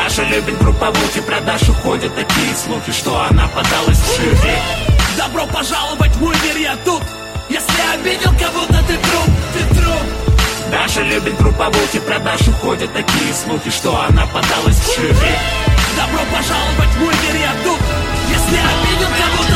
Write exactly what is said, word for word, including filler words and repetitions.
Даша любит групповухи, про Дашу ходят такие слухи, что она подалась в жюри. Добро пожаловать в мой мир, я тут. Если обидел кого-то, ты труп, ты труп. Даша любит групповухи, про Дашу ходят такие слухи, что она подалась в жюри. Добро пожаловать в мой мир, я тут. Если обидел кого-то,